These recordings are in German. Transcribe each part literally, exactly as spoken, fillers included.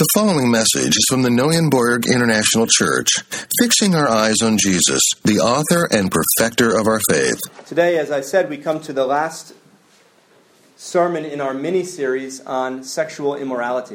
The following message is from the Neuenborg International Church, fixing our eyes on Jesus, the author and perfecter of our faith. Today, as I said, we come to the last sermon in our mini-series on sexual immorality.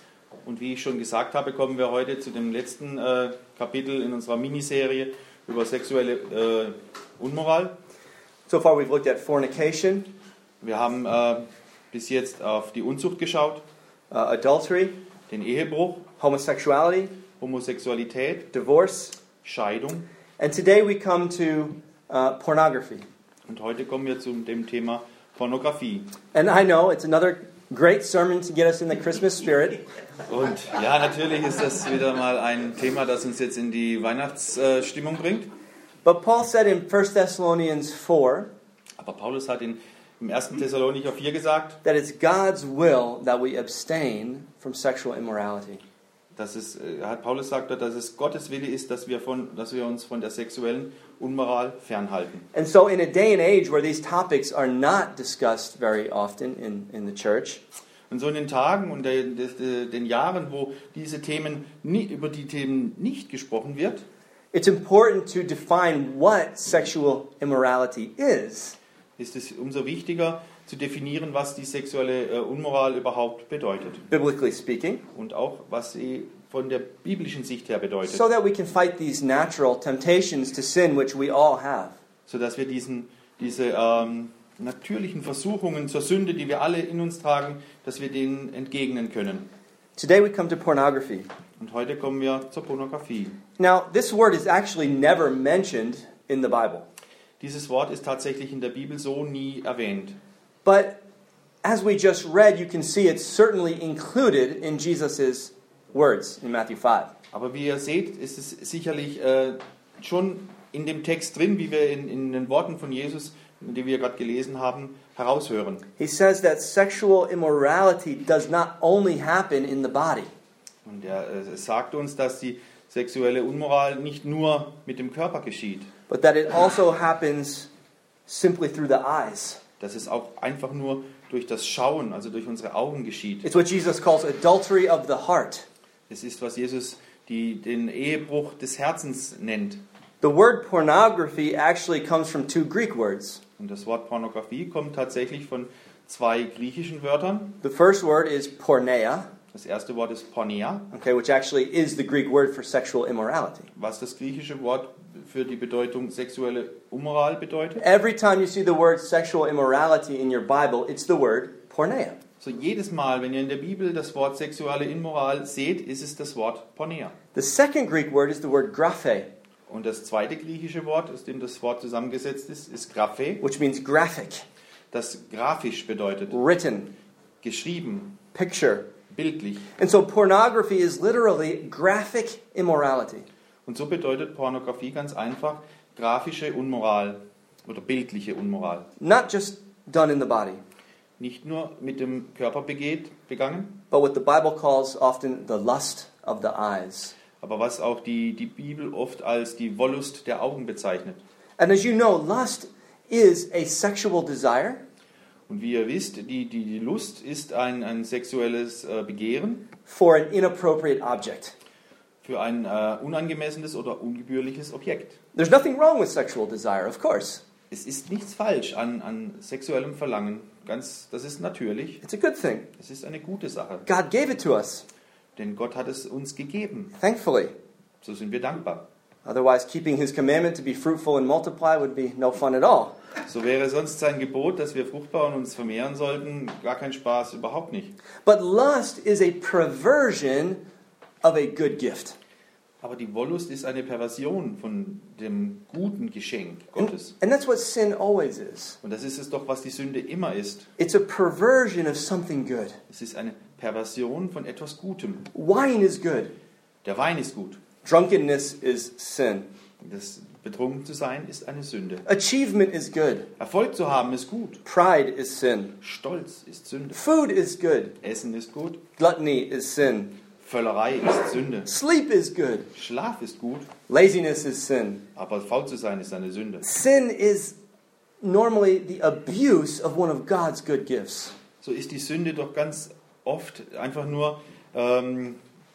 Und wie ich schon gesagt habe, kommen wir heute zu dem letzten äh, Kapitel in unserer Miniserie über sexuelle äh, Unmoral. So far we've looked at fornication, Wir haben äh, bis jetzt auf die Unzucht geschaut, uh, adultery, den Ehebruch, homosexuality, Homosexualität, divorce, Scheidung. and today we come to uh, pornography. Und heute kommen wir zu dem Thema Pornografie. And I know it's another great sermon to get us in the Christmas spirit. Und ja, natürlich ist das wieder mal ein Thema, das uns jetzt in die Weihnachtsstimmung bringt. But Paul said in First Thessalonians four Aber Paulus hat in, im ersten Thessalonicher vier gesagt, that it's God's will that we abstain from sexual immorality. dass es, äh, hat Paulus sagt, dass es Gottes Wille ist, dass wir, von, dass wir uns von der sexuellen Unmoral fernhalten. And so in a day and age where these topics are not discussed very often in, in the church, Und so in den Tagen und den, den, den Jahren, wo diese Themen nie, über die Themen nicht gesprochen wird, it's important to define what sexual immorality is. ist es umso wichtiger zu definieren, was die sexuelle äh, Unmoral überhaupt bedeutet. Biblically speaking, Und auch, was sie von der biblischen Sicht her bedeutet. so that we can fight these natural temptations to sin which we all have. Sodass wir diesen, diese ähm, natürlichen Versuchungen zur Sünde, die wir alle in uns tragen, dass wir denen entgegnen können. Today we come to pornography. Und heute kommen wir zur Pornografie. Now, this word is actually never mentioned in the Bible. Dieses Wort ist tatsächlich in der Bibel so nie erwähnt. But as we just read, you can see it's certainly included in Jesus' words in Matthew five. Aber wie ihr seht, ist es sicherlich äh, schon in dem Text drin, wie wir in, in den Worten von Jesus, die wir gerade gelesen haben, heraushören. He says that sexual immorality does not only happen in the body. Und er äh, sagt uns, dass die sexuelle Unmoral nicht nur mit dem Körper geschieht, But that it also happens simply through the eyes. dass es auch einfach nur durch das Schauen, also durch unsere Augen geschieht. It's what Jesus calls adultery of the heart. Es ist, was Jesus die, den Ehebruch des Herzens nennt. The word pornography actually comes from two Greek words. Und das Wort Pornografie kommt tatsächlich von zwei griechischen Wörtern. The first word is porneia, Das erste Wort ist Porneia, okay, which actually is the Greek word for sexual immorality. was das griechische Wort für die Bedeutung sexuelle Unmoral bedeutet. Every time you see the word sexual immorality in your Bible, it's the word porneia. So jedes Mal, wenn ihr in der Bibel das Wort sexuelle Unmoral seht, ist es das Wort Porneia. The second Greek word is the word graphe, Und das zweite griechische Wort, aus dem das Wort zusammengesetzt ist, ist Graphe, which means graphic, das grafisch bedeutet, written, geschrieben, picture. bildlich. And so pornography is literally graphic immorality. Und so bedeutet Pornografie ganz einfach grafische Unmoral oder bildliche Unmoral. Not just done in the body, Nicht nur mit dem Körper begeht, begangen, but what the Bible calls often the lust of the eyes. aber was auch die, die Bibel oft als die Wollust der Augen bezeichnet. And as you know, lust is a sexual desire Und wie ihr wisst, die, die, die Lust ist ein, ein sexuelles äh, Begehren for an inappropriate object. für ein äh, unangemessenes oder ungebührliches Objekt. There's nothing wrong with sexual desire, of course. Es ist nichts falsch an, an sexuellem Verlangen. Ganz, das ist natürlich. It's a good thing. Es ist eine gute Sache. God gave it to us, Denn Gott hat es uns gegeben. thankfully. So sind wir dankbar. Otherwise, keeping His commandment to be fruitful and multiply would be no fun at all. So wäre sonst sein Gebot, dass wir fruchtbar und uns vermehren sollten, gar kein Spaß, überhaupt nicht. But lust is a perversion of a good gift. Aber die Wollust ist eine Perversion von dem guten Geschenk And, Gottes. and that's what sin always is. Und das ist es doch, was die Sünde immer ist. It's a perversion of something good. Es ist eine Perversion von etwas Gutem. Wine is good. Der Wein ist gut. Drunkenness is sin. Das betrunken zu sein ist eine Sünde. Achievement is good. Erfolg zu haben ist gut. Pride is sin. Stolz ist Sünde. Food is good. Essen ist gut. Gluttony is sin. Völlerei ist Sünde. Sleep is good. Schlaf ist gut. Laziness is sin. Aber faul zu sein ist eine Sünde. Sin is normally the abuse of one of God's good gifts. So ist die Sünde doch ganz oft einfach nur ähm,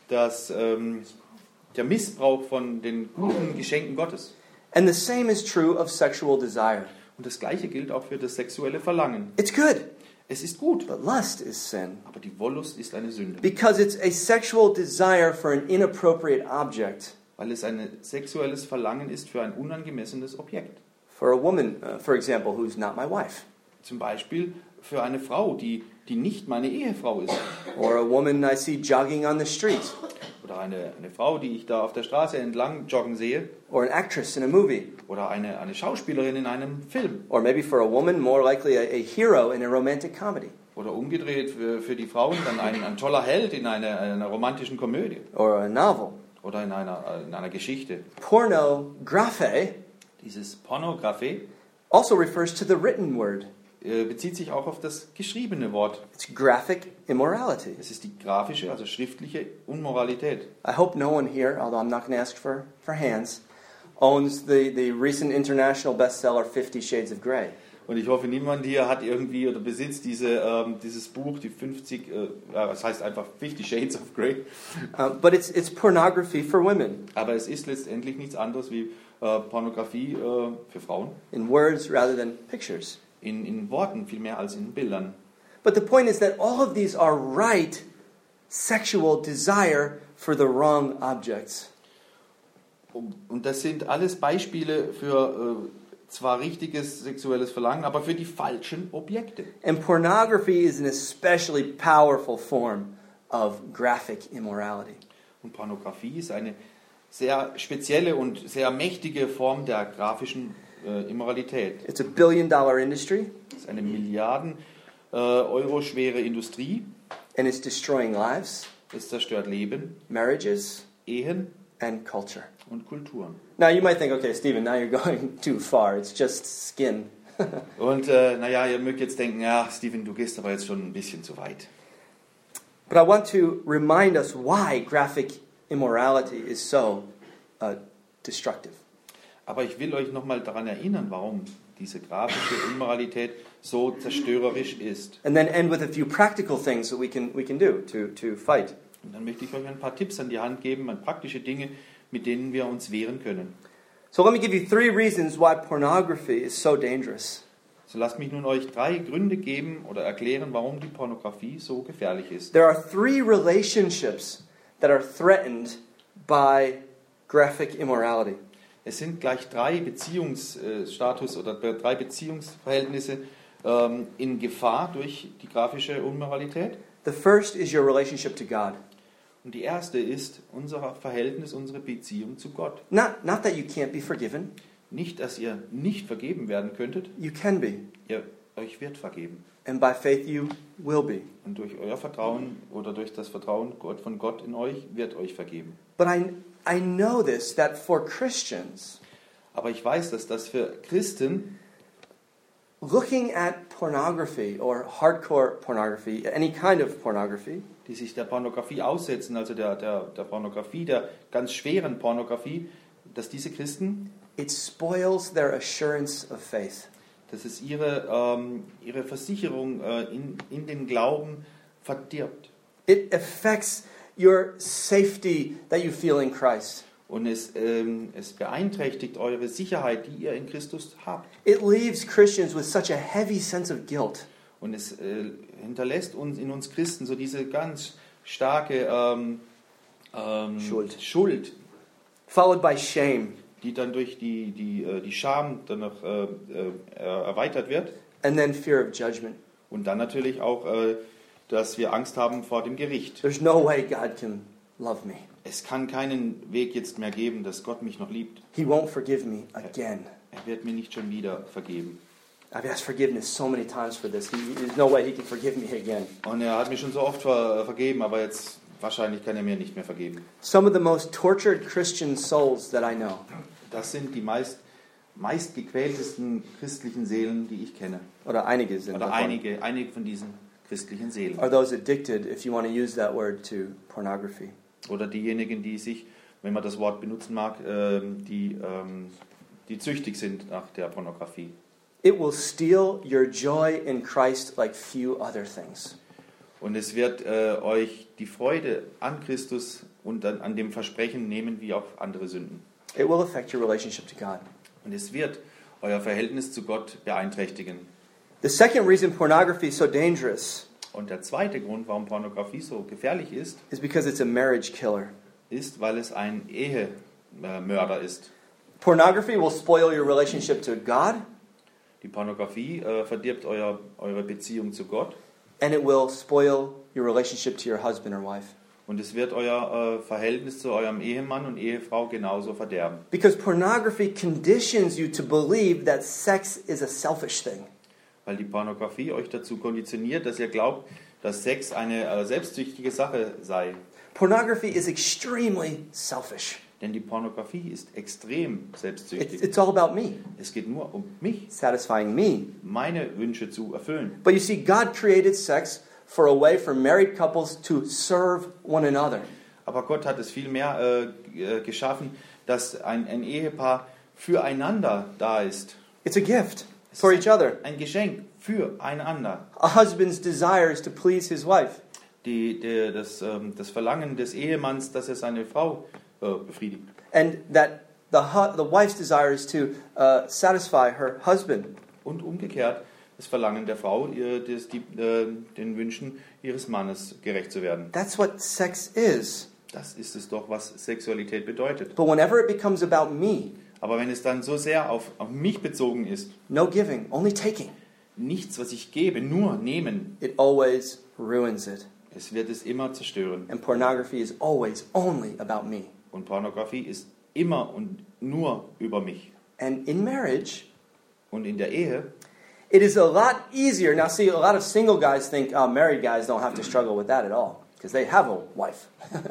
das, ähm, der Missbrauch von den guten Geschenken Gottes. And the same is true of sexual desire. Und das Gleiche gilt auch für das sexuelle Verlangen. It's good, Es ist gut, but lust is sin. aber die Wollust ist eine Sünde. Because it's a sexual desire for an inappropriate object. Weil es ein sexuelles Verlangen ist für ein unangemessenes Objekt. For a woman, uh, for example, who's not my wife. Zum Beispiel für eine Frau, die, die nicht meine Ehefrau ist. Or a woman I see jogging on the street. Oder eine, eine Frau, die ich da auf der Straße entlang joggen sehe. Or an actress in a movie. Oder eine, eine Schauspielerin in einem Film. Or maybe for a woman, more likely a, a hero in a romantic comedy. Oder umgedreht für, für die Frauen dann ein, ein toller Held in einer, einer romantischen Komödie. Or a novel. Oder in einer, in einer Geschichte. Pornography Dieses Pornografie also refers to the written word. äh, bezieht sich auch auf das geschriebene Wort. It's graphic immorality. Es ist die grafische, also schriftliche Unmoralität. I hope no one here, although I'm not going to ask for, for hands, owns the, the recent international bestseller Fifty Shades of Grey. Und ich hoffe, niemand hier hat irgendwie oder besitzt diese, ähm, dieses Buch, die fünfzig, äh, das heißt einfach Fifty Shades of Grey. Uh, but it's, it's pornography for women, Aber es ist letztendlich nichts anderes wie äh, Pornografie äh, für Frauen. in words rather than pictures. In, in Worten viel mehr als in Bildern. But the point is that all of these are right sexual desire for the wrong objects. Und das sind alles Beispiele für äh, zwar richtiges sexuelles Verlangen, aber für die falschen Objekte. And pornography is an especially powerful form of graphic immorality. Und Pornografie ist eine sehr spezielle und sehr mächtige Form der grafischen äh, Immoralität. It's a billion dollar industry, Es ist eine Milliarden äh, Euro schwere Industrie. and it's destroying lives, Es zerstört Leben, marriages, Ehen and culture. und Kulturen. Now you might think, okay, Stephen, now you're going too far. It's just skin. Und äh, naja, ihr mögt jetzt denken, ja, Stephen, du gehst aber jetzt schon ein bisschen zu weit. But I want to remind us why graphic immorality is so uh, destructive. Aber ich will euch nochmal daran erinnern, warum diese grafische Immoralität so zerstörerisch ist. And then end with a few practical things that we can, we can do to, to fight. Und dann möchte ich euch ein paar Tipps an die Hand geben, an praktische Dinge, mit denen wir uns wehren können. So let me give you three reasons why pornography is so dangerous. So lasst mich nun euch drei Gründe geben oder erklären, warum die Pornografie so gefährlich ist. There are three relationships that are threatened by graphic immorality. Es sind gleich drei Beziehungsstatus oder drei Beziehungsverhältnisse ähm, in Gefahr durch die grafische Immoralität. The first is your relationship to God. Und die erste ist unser Verhältnis, unsere Beziehung zu Gott. Not, not that you can't be forgiven. Nicht, dass ihr nicht vergeben werden könntet, You can be. ihr euch wird vergeben. And by faith you will be. Und durch euer Vertrauen oder durch das Vertrauen Gott, von Gott in euch wird euch vergeben. But I, I know this, that for Christians, Aber ich weiß, dass das für Christen looking at pornography or hardcore pornography, any kind of pornography, die sich der Pornografie aussetzen, also der, der, der Pornografie, der ganz schweren Pornografie, dass diese Christen, it spoils their assurance of faith. dass es ihre, ähm, ihre Versicherung äh, in, in den Glauben verdirbt. It affects your safety that you feel in Christ. Und es, ähm, es beeinträchtigt eure Sicherheit, die ihr in Christus habt. It leaves Christians with such a heavy sense of guilt. Und es äh, hinterlässt uns in uns Christen so diese ganz starke ähm, ähm, Schuld. Schuld, Followed by shame, die dann durch die, die, äh, die Scham dann noch äh, äh, erweitert wird. and then fear of judgment. Und dann natürlich auch, äh, dass wir Angst haben vor dem Gericht. There's no way God can love me. Es kann keinen Weg jetzt mehr geben, dass Gott mich noch liebt. He won't forgive me again. Er wird mir nicht schon wieder vergeben. I've asked forgiveness so many times for this. He, there's no way he can forgive me again. Und er hat mir schon so oft ver vergeben, aber jetzt wahrscheinlich kann er mir nicht mehr vergeben. Some of the most tortured Christian souls that I know, Das sind die meist, meist gequältesten christlichen Seelen, die ich kenne. oder einige sind Oder davon, einige, einige von diesen christlichen Seelen. are those addicted, if you want to use that word, to pornography. Oder diejenigen, die sich, wenn man das Wort benutzen mag, ähm, die, ähm, die züchtig sind nach der Pornografie. It will steal your joy in Christ like few other things. Und es wird äh, euch die Freude an Christus und an, an dem Versprechen nehmen wie auch andere Sünden. It will affect your relationship to God. Und es wird euer Verhältnis zu Gott beeinträchtigen. The second reason pornography is so dangerous Und der zweite Grund, warum Pornografie so gefährlich ist, is because it's a marriage killer. ist, weil es ein Ehemörder ist. Pornography will spoil your relationship to God, Die Pornografie äh, verdirbt euer, eure Beziehung zu Gott and it will spoil your relationship to your husband or wife. und es wird euer äh, Verhältnis zu eurem Ehemann und Ehefrau genauso verderben. Because pornography conditions you to believe that sex is a selfish thing. Weil die Pornografie euch dazu konditioniert, dass ihr glaubt, dass Sex eine äh, selbstsüchtige Sache sei. Pornography is extremely selfish. Denn die Pornografie ist extrem It's, selbstsüchtig. it's all about me, Es geht nur um mich, satisfying me. meine Wünsche zu erfüllen. But you see, God created sex for a way for married couples to serve one another. Aber Gott hat es vielmehr äh, äh, geschaffen, dass ein, ein Ehepaar füreinander da ist. It's a gift for each other. Ein Geschenk füreinander. A husband's desire is to please his wife. Die, die, das, ähm, das Verlangen des Ehemanns, dass er seine Frau äh, befriedigt. And that the, hu- the wife's desire is to uh, satisfy her husband. Und umgekehrt das Verlangen der Frau, ihr, das, die, äh, den Wünschen ihres Mannes gerecht zu werden. That's what sex is. Das ist es doch, was Sexualität bedeutet. But whenever it becomes about me, Aber wenn es dann so sehr auf, auf mich bezogen ist, no giving, only taking, nichts, was ich gebe, nur nehmen, it always ruins it. es wird es immer zerstören. And pornography is always only about me. Und Pornografie ist immer und nur über mich. And in marriage, Und in der Ehe, it is a lot easier. Now, see, a lot of single guys think oh, married guys don't have to struggle with that at all because they have a wife.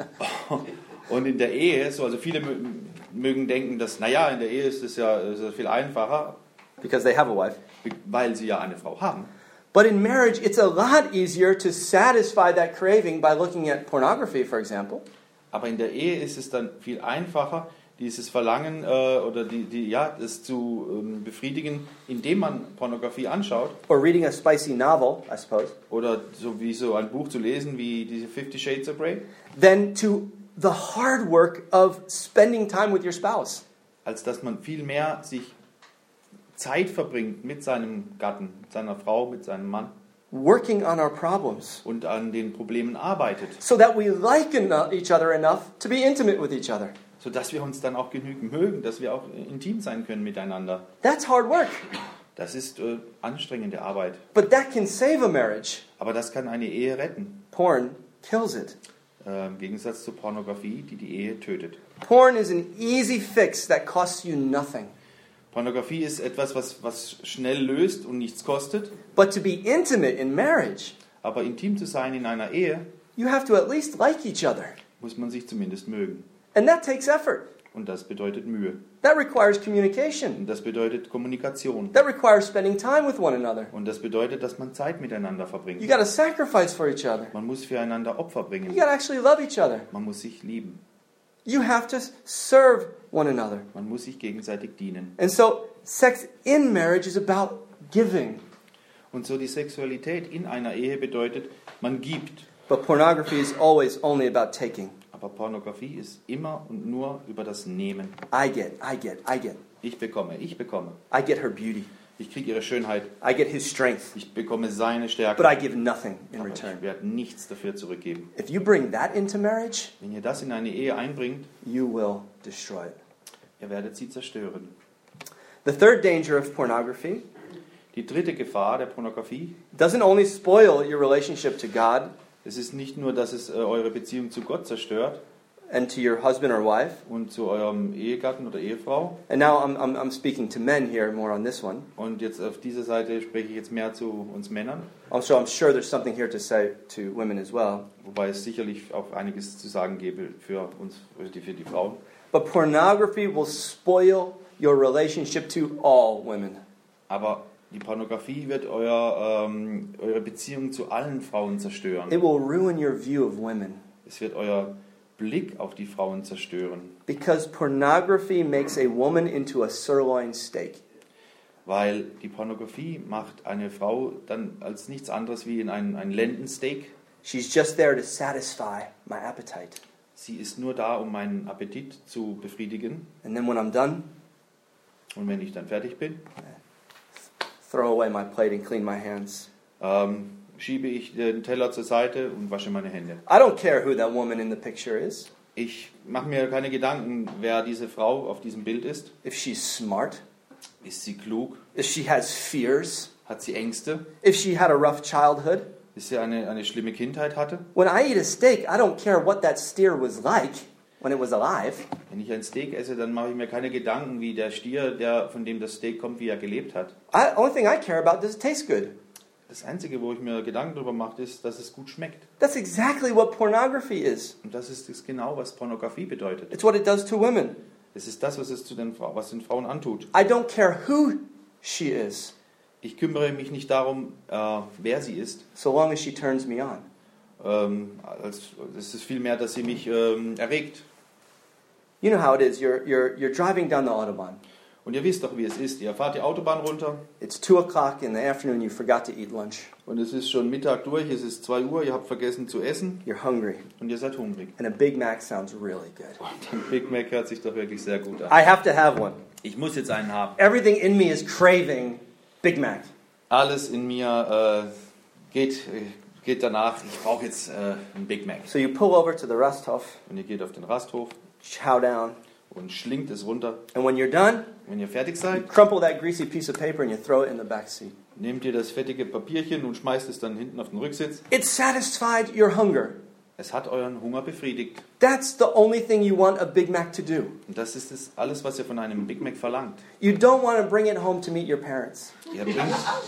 und in der Ehe, so, also viele mö- mögen denken, dass, naja, in der Ehe ist es ja, ist es viel einfacher, Because they have a wife. weil sie ja eine Frau haben. But in marriage, it's a lot easier to satisfy that craving by looking at pornography, for example. Aber in der Ehe ist es dann viel einfacher, dieses Verlangen äh, oder die, die, ja, das zu ähm, befriedigen, indem man Pornografie anschaut. Or reading a spicy novel, I suppose. Oder so wie so ein Buch zu lesen wie diese Fifty Shades of Grey. Than to the hard work of spending time with your spouse. Als dass man viel mehr sich Zeit verbringt mit seinem Gatten, mit seiner Frau, mit seinem Mann Working on our problems. und an den Problemen arbeitet, So that we like eno- each other enough to be intimate with each other. sodass wir uns dann auch genügend mögen, dass wir auch intim sein können miteinander. That's hard work. Das ist äh, anstrengende Arbeit, But that can save a marriage. aber das kann eine Ehe retten, Porn kills it. äh, im Gegensatz zur Pornografie, die die Ehe tötet. Porn is an easy fix that costs you nothing. Pornografie ist etwas, was, was schnell löst und nichts kostet, But to be intimate in marriage, aber intim zu sein in einer Ehe, you have to at least like each other. muss man sich zumindest mögen. And that takes effort. Und das bedeutet Mühe. That requires communication. Und das bedeutet Kommunikation. That requires spending time with one another. Und das bedeutet, dass man Zeit miteinander verbringt. You got to sacrifice for each other. Man muss füreinander Opfer You bringen. got to actually love each other. Man muss sich lieben. You have to serve one another. Man muss sich gegenseitig dienen. And so, sex in marriage is about giving. Und so die Sexualität in einer Ehe bedeutet, man gibt. But pornography is always only about taking. Aber Pornografie ist immer und nur über das Nehmen. I get, I get, I get. Ich bekomme, ich bekomme. I get her beauty. Ich kriege ihre Schönheit. I get his strength. Ich bekomme seine Stärke. But I give nothing in Aber return. ich werde nichts dafür zurückgeben. If you bring that into marriage, Wenn ihr das in eine Ehe einbringt, you will destroy it. ihr werdet sie zerstören. The third danger of pornography Die dritte Gefahr der Pornografie, doesn't only spoil your relationship to God es ist nicht nur, dass es äh, eure Beziehung zu Gott zerstört and to your husband or wife. und zu eurem Ehegatten oder Ehefrau. And now I'm, I'm, I'm speaking to men here more on this one. Und jetzt auf dieser Seite spreche ich jetzt mehr zu uns Männern, Also I'm sure there's something here to say to women as well. wobei es sicherlich auch einiges zu sagen gäbe für uns, für die, für die Frauen. But pornography will spoil your relationship to all women. Aber die Pornografie wird euer, ähm, eure Beziehung zu allen Frauen zerstören. It will ruin your view of women. Es wird euer Blick auf die Frauen zerstören. Because pornography makes a woman into a sirloin steak. Weil die Pornografie macht eine Frau dann als nichts anderes wie in ein, ein Lendensteak. She's just there to satisfy my appetite. Sie ist nur da, um meinen Appetit zu befriedigen. And then when I'm done, Und wenn ich dann fertig bin, throw away my plate and clean my hands. ähm, schiebe ich den Teller zur Seite und wasche meine Hände. I don't care who that woman in the picture is. Ich mache mir keine Gedanken, wer diese Frau auf diesem Bild ist. If she's smart, Ist sie klug? if she has fears, Hat sie Ängste? if she had a rough childhood. Bis sie eine, eine schlimme Kindheit hatte? When I eat a steak, I don't care what that steer was like when it was alive. Wenn ich ein Steak esse, dann mache ich mir keine Gedanken, wie der Stier, der, von dem das Steak kommt, wie er gelebt hat. I, only thing I care about, does it taste good? Das Einzige, wo ich mir Gedanken darüber mache, ist, dass es gut schmeckt. That's exactly what pornography is. Und das ist das genau, was Pornografie bedeutet. It's what it does to women. Es ist das, was es zu den, Fra- was den Frauen antut. I don't care who she is, Ich kümmere mich nicht darum, äh, wer sie ist. so long as she turns me on. Ähm, als, es ist vielmehr, dass sie mich ähm, erregt. You know how it is. You're, you're, you're driving down the Autobahn. Und ihr wisst doch, wie es ist. Ihr fahrt die Autobahn runter It's two o'clock in the afternoon. You forgot to eat lunch. und es ist schon Mittag durch, es ist zwei Uhr, ihr habt vergessen zu essen You're hungry. und ihr seid hungrig. And a Big Mac sounds really good. Ein Big Mac hört sich doch wirklich sehr gut an. I have to have one. Ich muss jetzt einen haben. Everything in me is craving Big Mac. Alles in mir äh, geht, äh, geht danach, ich brauche jetzt äh, einen Big Mac. So you pull over to the Rasthof, Und ihr geht auf den Rasthof chow down, und schlingt es runter. and when you're done, Wenn ihr fertig you seid, crumple that greasy piece of paper and you throw it in the back seat. nehmt ihr das fettige Papierchen und schmeißt es dann hinten auf den Rücksitz. It satisfied your hunger. Es hat euren Hunger befriedigt. That's the only thing you want a Big Mac to do. Und das ist das alles, was ihr von einem Big Mac verlangt. You don't want to bring it home to meet your parents. Ihr bringt,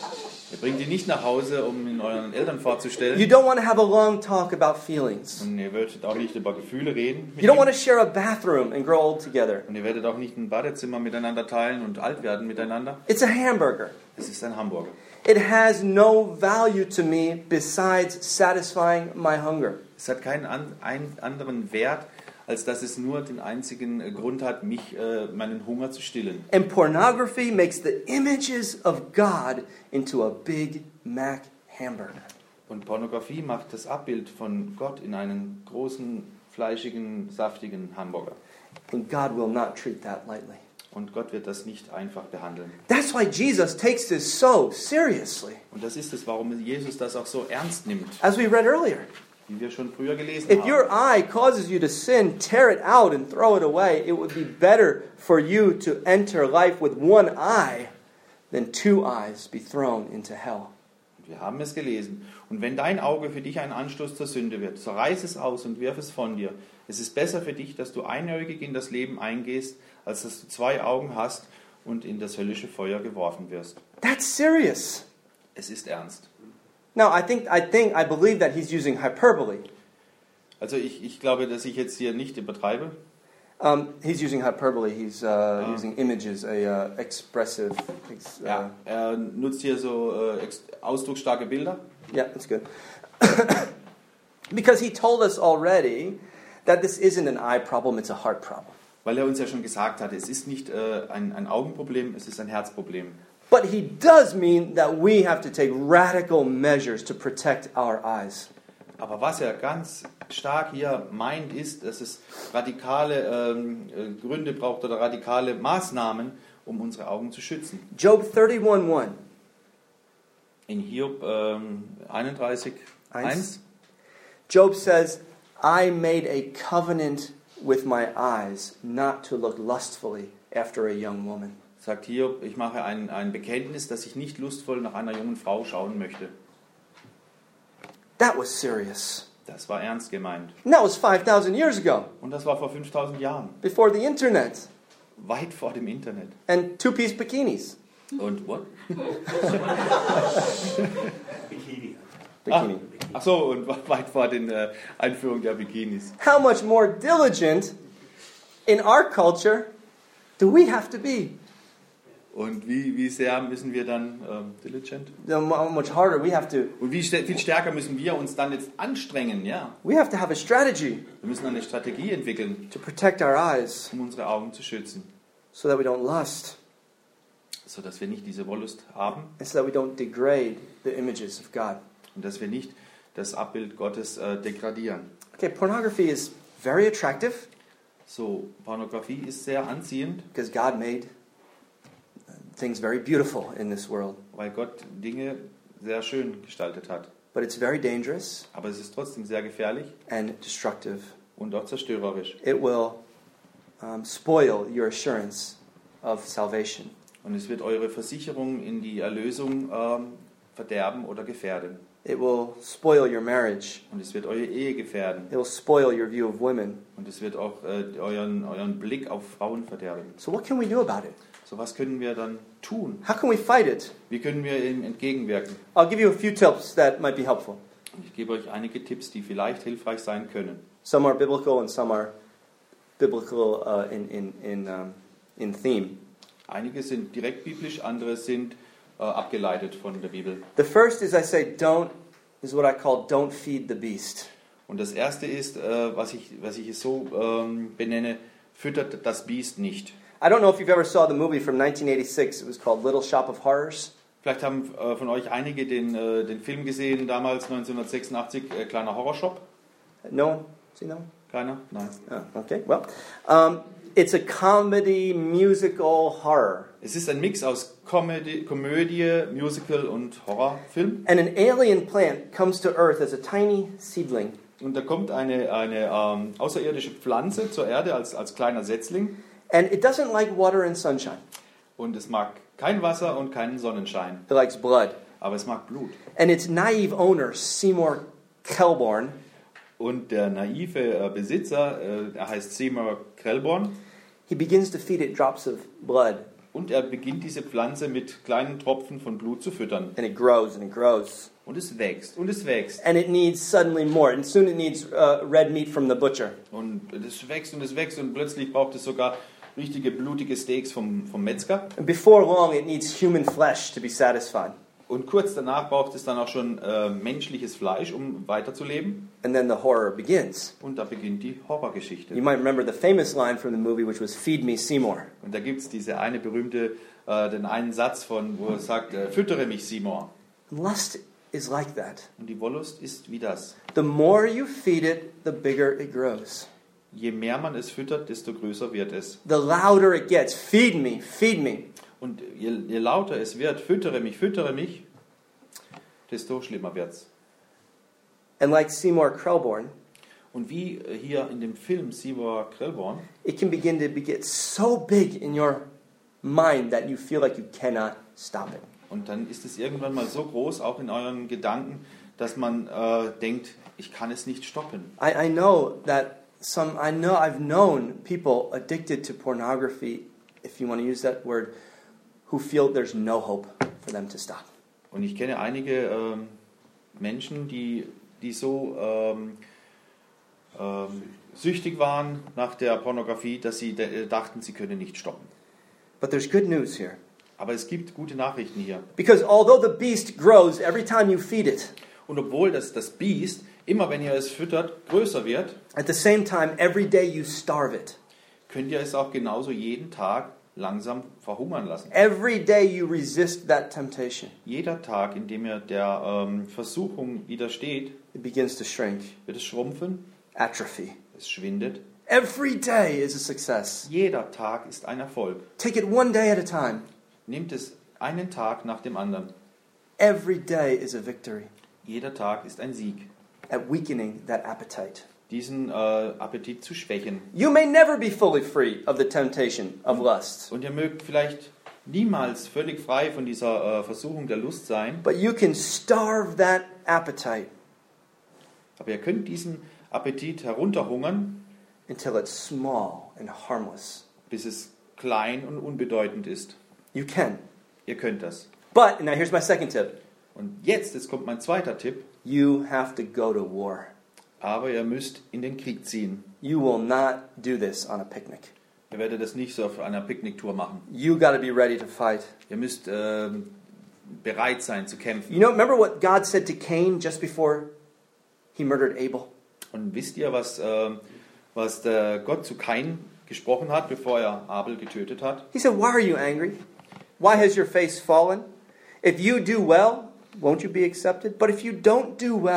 ihr bringt ihn nicht nach Hause, um ihn euren Eltern vorzustellen. You don't want to have a long talk about feelings. Und ihr werdet auch nicht über Gefühle reden. Mit You don't ihm. want to share a bathroom and grow old together. Und ihr werdet auch nicht ein Badezimmer miteinander teilen und alt werden miteinander. It's a hamburger. Es ist ein Hamburger. It has no value to me besides satisfying my hunger. Es hat keinen an, einen anderen Wert, als dass es nur den einzigen äh, Grund hat, mich, äh, meinen Hunger zu stillen. And pornography makes the images of God into a Big Mac hamburger. Und Pornografie macht das Abbild von Gott in einen großen, fleischigen, saftigen Hamburger. And God will not treat that lightly. Und Gott wird das nicht einfach behandeln. That's why Jesus takes this so seriously. Und das ist es, warum Jesus das auch so ernst nimmt, As we read earlier. wie wir schon früher gelesen If haben. your eye causes you to sin, tear it out and throw it away. It would be better for you to enter life with one eye than two eyes be thrown into hell. Wir haben es gelesen. Und wenn dein Auge für dich ein Anstoß zur Sünde wird, so reiß es aus und wirf es von dir. Es ist besser für dich, dass du einäugig in das Leben eingehst, als dass du zwei Augen hast und in das höllische Feuer geworfen wirst. That's serious. Es ist ernst. Now, I think, I think, I believe that he's using hyperbole. Also ich, ich glaube, dass ich jetzt hier nicht übertreibe. Um, he's using hyperbole. He's uh, using images, a uh, expressive. Ex, uh, Ja, er nutzt hier so äh, ex- ausdrucksstarke Bilder. Yeah, that's good. Because he told us already that this isn't an eye problem, it's a heart problem. Weil er uns ja schon gesagt hat, es ist nicht äh, ein, ein Augenproblem, es ist ein Herzproblem. But he does mean that we have to take radical measures to protect our eyes. Aber was er ganz stark hier meint, ist, dass es radikale ähm, äh, Gründe braucht oder radikale Maßnahmen, um unsere Augen zu schützen. Job thirty-one one. In Hiob ähm, einunddreißig eins Job says, I made a covenant with my eyes not to look lustfully after a young woman. sagt Hiob, ich mache ein, ein Bekenntnis, dass ich nicht lustvoll nach einer jungen Frau schauen möchte. That was serious. Das war ernst gemeint. And that was five thousand years ago, Und das war vor fünftausend Jahren, before the internet weit vor dem Internet. and two-piece bikinis. Und what? Bikini. Bikini. Ach, ach so, und weit vor der äh, Einführung der Bikinis. How much more diligent in our culture do we have to be? Und wie, wie sehr müssen wir dann ähm, diligent? How much harder we have to. Und wie st- viel stärker müssen wir uns dann jetzt anstrengen, ja? We have to have a strategy Wir müssen eine Strategie entwickeln, to protect our eyes um unsere Augen zu schützen, so that we don't lust sodass wir nicht diese Wollust haben and so that we don't degrade the images of God. und dass wir nicht das Abbild Gottes äh, degradieren. Okay, pornography is very attractive So, Pornografie ist sehr anziehend, because God made things very beautiful in this world. weil Gott Dinge sehr schön gestaltet hat. But it's very dangerous Aber es ist trotzdem sehr gefährlich and destructive. und auch zerstörerisch. It will um, spoil your assurance of salvation. Und es wird eure Versicherung in die Erlösung ähm, verderben oder gefährden. It will spoil your marriage. Und es wird eure Ehe gefährden. It will spoil your view of women. Und es wird auch äh, euren, euren Blick auf Frauen verderben. So what can we do about it? So, was können wir dann tun? How can we fight it? Wie können wir ihm entgegenwirken? I'll give you a few tips that might be helpful. Und ich gebe euch einige Tipps, die vielleicht hilfreich sein können. Some are biblical and some are biblical uh, in, in, in, um, in theme. Einige sind direkt biblisch, andere sind äh, abgeleitet von der Bibel. The first is I say don't, is what I call don't feed the beast. Und das erste ist, äh, was ich, was ich es so ähm, benenne, füttert das Biest nicht. I don't know if you've ever saw the movie from nineteen eighty-six. It was called Little Shop of Horrors. Vielleicht haben äh, von euch einige den, äh, den Film gesehen, damals neunzehnhundertsechsundachtzig, äh, kleiner Horrorshop. No one? See no one? Keiner? Nein. Oh, okay, well. Um, it's a comedy, musical, horror. Es ist ein Mix aus Comedy, Komödie, Musical und Horrorfilm. And an alien plant comes to Earth as a tiny seedling. Und da kommt eine, eine ähm, außerirdische Pflanze zur Erde als, als kleiner Setzling. And it doesn't like water and sunshine. Und es mag kein Wasser und keinen Sonnenschein. It likes blood. Aber es mag Blut. And its naive owner, Seymour Kelborn, Und der naive äh, Besitzer, äh, er heißt Seymour Krelborn, he begins to feed it drops of blood. und er beginnt diese Pflanze mit kleinen Tropfen von Blut zu füttern. And it grows and it grows. Und es wächst und es wächst. And it needs suddenly more. And soon it needs uh, red meat from the butcher. Und es wächst und es wächst und plötzlich braucht es sogar richtige blutige Steaks vom, vom Metzger. And before long it needs human flesh to be satisfied. Und kurz danach braucht es dann auch schon äh, menschliches Fleisch, um weiterzuleben. And then the horror begins. Und da beginnt die Horrorgeschichte. You might remember the famous line from the movie, which was "Feed me, Seymour." Und da gibt es diese eine berühmte, äh, den einen Satz von, wo er sagt, äh, füttere mich, Seymour. And lust is like that. Und die Wollust ist wie das. The more you feed it, the bigger it grows. Je mehr man es füttert, desto größer wird es. The louder it gets. Feed me, feed me. Und je, je lauter es wird, füttere mich, füttere mich, desto schlimmer wird's. And like Seymour Krelborn, Und wie hier in dem Film Seymour Krelborn, it can begin to be, get so big in your mind that you feel like you cannot stop it. und dann ist es irgendwann mal so groß, auch in euren Gedanken, dass man äh, denkt, ich kann es nicht stoppen. I, I know that some, I know I've known people addicted to pornography, if you want to use that word, who feel there's no hope for them to stop. Und ich kenne einige ähm, Menschen, die, die so ähm, ähm, süchtig waren nach der Pornografie, dass sie de- dachten, sie können nicht stoppen. But there's good news here. Aber es gibt gute Nachrichten hier. Because although the beast grows every time you feed it, Und obwohl das, das Biest, immer wenn ihr es füttert, größer wird, at the same time, every day you starve it. könnt ihr es auch genauso jeden Tag langsam verhungern lassen. Every day you resist that temptation. Jeder Tag, in dem ihr der ähm, Versuchung widersteht, It begins to shrink, wird es schrumpfen, atrophy. es schwindet. Every day is a success. Jeder Tag ist ein Erfolg. Take it one day at a time. Nehmt es einen Tag nach dem anderen. Every day is a victory Jeder Tag ist ein Sieg, at weakening that appetite. diesen äh, Appetit zu schwächen. You may never be fully free of the temptation of lust, Und ihr mögt vielleicht niemals völlig frei von dieser äh, Versuchung der Lust sein, but you can starve that appetite aber ihr könnt diesen Appetit herunterhungern, until it's small and harmless. bis es klein und unbedeutend ist. You can. Ihr könnt das. But, now here's my second tip. Und jetzt, jetzt kommt mein zweiter Tipp, You have to go to war. aber ihr müsst in den Krieg ziehen. You will not do this on a picnic. Ihr werdet das nicht so auf einer Picknicktour machen. You got to be ready to fight. Ihr müsst ähm, bereit sein zu kämpfen. You know, remember what God said to Cain just before he murdered Abel? Und wisst ihr, was, ähm, was der Gott zu Kain gesprochen hat, bevor er Abel getötet hat? He said, "Why are you angry? Why has your face fallen? If you do well, won't you be accepted? But if you don't do well,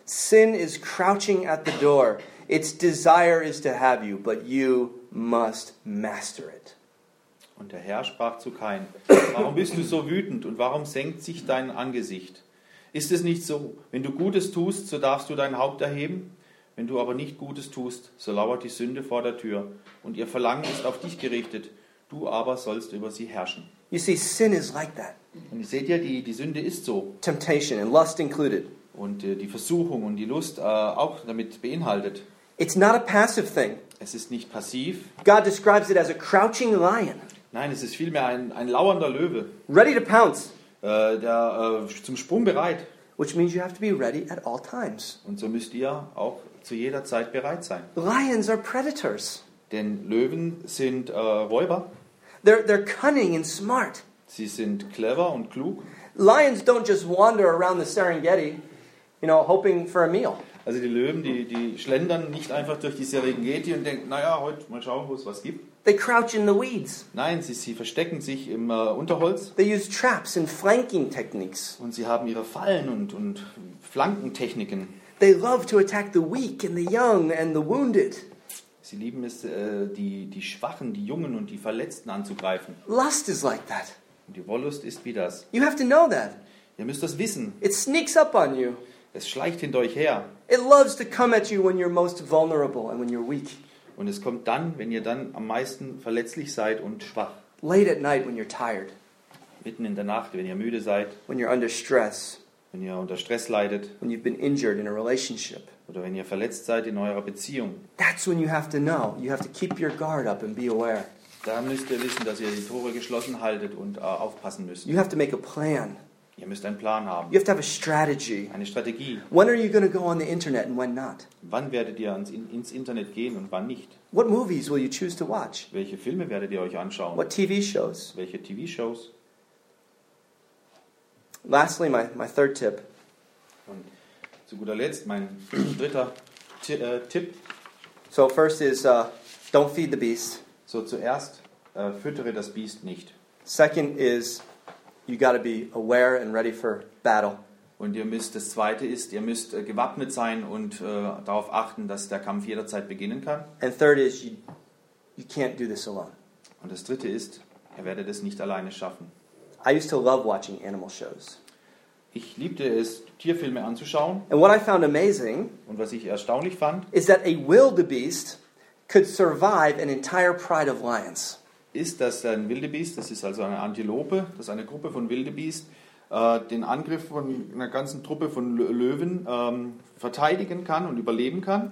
Sin is crouching at the door. Its desire is to have you, but you must master it. Und der Herr sprach zu Kain: Warum bist du so wütend und warum senkt sich dein Angesicht? Ist es nicht so, wenn du Gutes tust, so darfst du dein Haupt erheben? Wenn du aber nicht Gutes tust, so lauert die Sünde vor der Tür und ihr Verlangen ist auf dich gerichtet. Du aber sollst über sie herrschen. You see, sin is like that. Und ihr seht ja, die, die Sünde ist so. Temptation and lust included. Und äh, die Versuchung und die Lust äh, auch damit beinhaltet. It's not a passive thing. Es ist nicht passiv. God describes it as a crouching lion, Nein, es ist vielmehr ein, ein lauernder Löwe, ready to pounce, äh, der äh, zum Sprung bereit. which means you have to be ready at all times. Und so müsst ihr auch zu jeder Zeit bereit sein. Lions are predators. Denn Löwen sind äh, Räuber. They're, they're cunning and smart. Sie sind clever und klug. Lions don't just wander around the Serengeti, you know, hoping for a meal. Also die Löwen, die, die schlendern nicht einfach durch die Serengeti und denken, naja, heute mal schauen, wo es was gibt. They crouch in the weeds. Nein, sie, sie verstecken sich im äh, Unterholz They use traps and flanking techniques. und sie haben ihre Fallen und, und Flankentechniken. They love to attack the weak and the young and the wounded. Sie lieben es, äh, die, die Schwachen, die Jungen und die Verletzten anzugreifen. Lust is like that. Und die Wollust ist wie das. You have to know that. Ihr müsst das wissen. It sneaks up on you. Es schleicht hinter euch her. It loves to come at you when you're most vulnerable and when you're weak. Und es kommt dann, wenn ihr dann am meisten verletzlich seid und schwach. Late at night when you're tired, Mitten in der Nacht, wenn ihr müde seid, when you're under stress, wenn ihr unter Stress leidet when you've been injured in a relationship. oder wenn ihr verletzt seid in eurer Beziehung. That's when you have to know. You have to keep your guard up and be aware. Da müsst ihr wissen, dass ihr die Tore geschlossen haltet und äh, aufpassen müsst. You have to make a plan. Ihr müsst einen Plan haben, You have to have a strategy. eine Strategie. When are you going to go on the internet and when not? Wann werdet ihr ans, in, ins Internet gehen und wann nicht? What movies will you choose to watch? Welche Filme werdet ihr euch anschauen? What T V shows? Welche T V-Shows? Lastly, my, my third tip. Und zu guter Letzt mein dritter Ti- äh, Tipp. So first is uh, don't feed the beast. So zuerst, äh, füttere das Biest nicht. Second is you got to be aware and ready for battle. Und ihr müsst, das zweite ist, ihr müsst äh, gewappnet sein und äh, darauf achten, dass der Kampf jederzeit beginnen kann. And third is you, you can't do this alone. Und das dritte ist, ihr werdet es nicht alleine schaffen. I used to love watching animal shows. Ich liebte es, Tierfilme anzuschauen. And what I found amazing Und was ich erstaunlich fand, is that a wildebeest could survive an entire pride of lions. ist, dass ein Wildebeest, das ist also eine Antilope, dass eine Gruppe von Wildebeest äh, den Angriff von einer ganzen Truppe von Lö- Löwen ähm, verteidigen kann und überleben kann,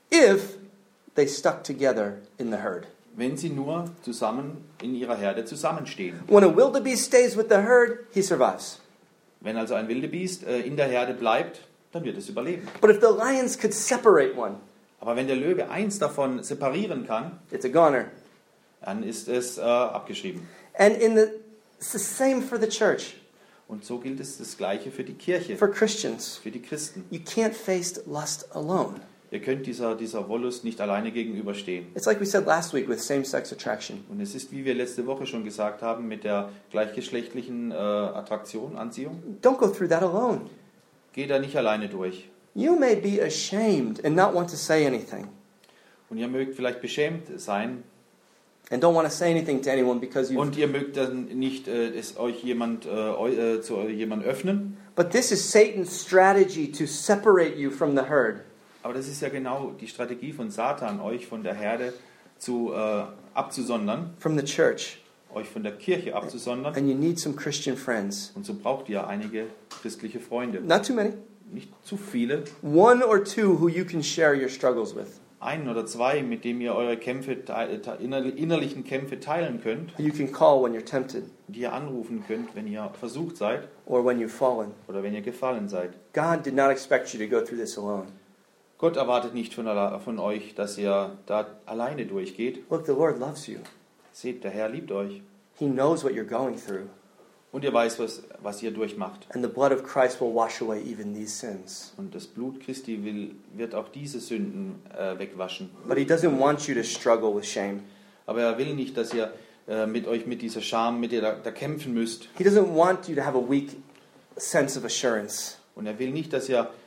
If they stuck together in the herd. wenn sie nur zusammen in ihrer Herde zusammenstehen. When a wildebeest stays with the herd, he survives. Wenn also ein Wildebeest äh, in der Herde bleibt, dann wird es überleben. But if the lions could separate one, Aber wenn der Löwe eins davon separieren kann, it's a goner. dann ist es äh, abgeschrieben. And in the, it's the same for the church, Und so gilt es das Gleiche für die Kirche, for Christians. für die Christen. You can't face lust alone. Ihr könnt dieser, dieser Wollust nicht alleine gegenüberstehen. It's like we said last week with same-sex attraction. Und es ist, wie wir letzte Woche schon gesagt haben, mit der gleichgeschlechtlichen äh, Attraktion, Anziehung. Don't go through that alone. Geht da nicht alleine durch. You may be ashamed and not want to say anything, Und ihr mögt vielleicht beschämt sein and don't want to say anything to anyone because you. und ihr mögt dann nicht äh, es euch jemand äh, eu, äh, zu jemand öffnen. But this is Satan's strategy to separate you from the herd. Aber das ist ja genau die Strategie von Satan, euch von der Herde zu äh, abzusondern, From the church. euch von der Kirche abzusondern. And you need some Christian friends. Und so braucht ihr einige christliche Freunde. Not too many. Nicht zu viele. One or two who you can share your struggles with. Einen oder zwei, mit dem ihr eure Kämpfe, te- te- inner- innerlichen Kämpfe teilen könnt, You can call when you're tempted die ihr anrufen könnt, wenn ihr versucht seid or when you've fallen. oder wenn ihr gefallen seid. God did not expect you to go through this alone. Gott erwartet nicht von, alle- von euch, dass ihr da alleine durchgeht. Look, the Lord loves you. Seht, der Herr liebt euch. He knows what you're going through. Und ihr weiß, was, was ihr durchmacht. And the blood of Christ will wash away even these sins. Und das Blut Christi will, wird auch diese Sünden äh, wegwaschen. But He doesn't want you to struggle with shame. Aber er will nicht, dass ihr äh, mit euch mit dieser Scham, mit ihr da, da kämpfen müsst. He doesn't want you to have a weak sense of assurance. Und er will nicht, dass ihr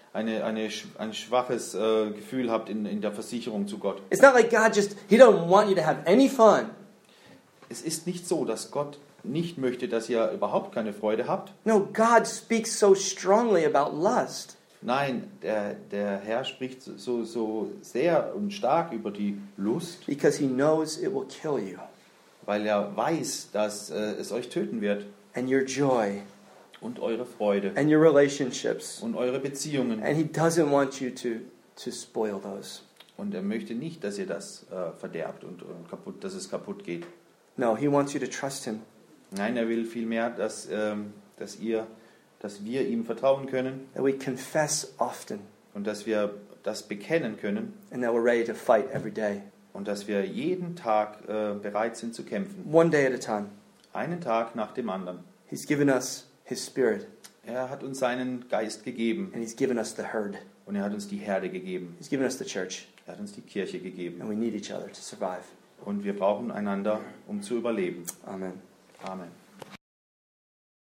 eine, eine, ein schwaches äh, Gefühl habt in, in der Versicherung zu Gott. It's not like God just, He don't want you to have any fun. Es ist nicht so, dass Gott nicht möchte, dass ihr überhaupt keine Freude habt. No, God speaks so strongly about lust. Nein, der, der Herr spricht so, so sehr und stark über die Lust, Because He knows it will kill you. weil er weiß, dass äh, es euch töten wird. And your joy. Und eure Freude. And your relationships. Und eure Beziehungen. And He doesn't want you to, to spoil those. Und er möchte nicht, dass ihr das äh, verderbt und, und kaputt, dass es kaputt geht. No, He wants you to trust Him. Nein, er will vielmehr, dass, ähm, dass, ihr, dass wir ihm vertrauen können. That we confess often. Und dass wir das bekennen können. And that we're ready to fight every day. Und dass wir jeden Tag äh, bereit sind zu kämpfen. One day at a time. Einen Tag nach dem anderen. He's given us His Spirit. Er hat uns seinen Geist gegeben. And He's given us the herd. Und er hat uns die Herde gegeben. He's given us the church. Er hat uns die Kirche gegeben. And we need each other to survive. Und wir brauchen einander, um zu überleben. Amen. Amen.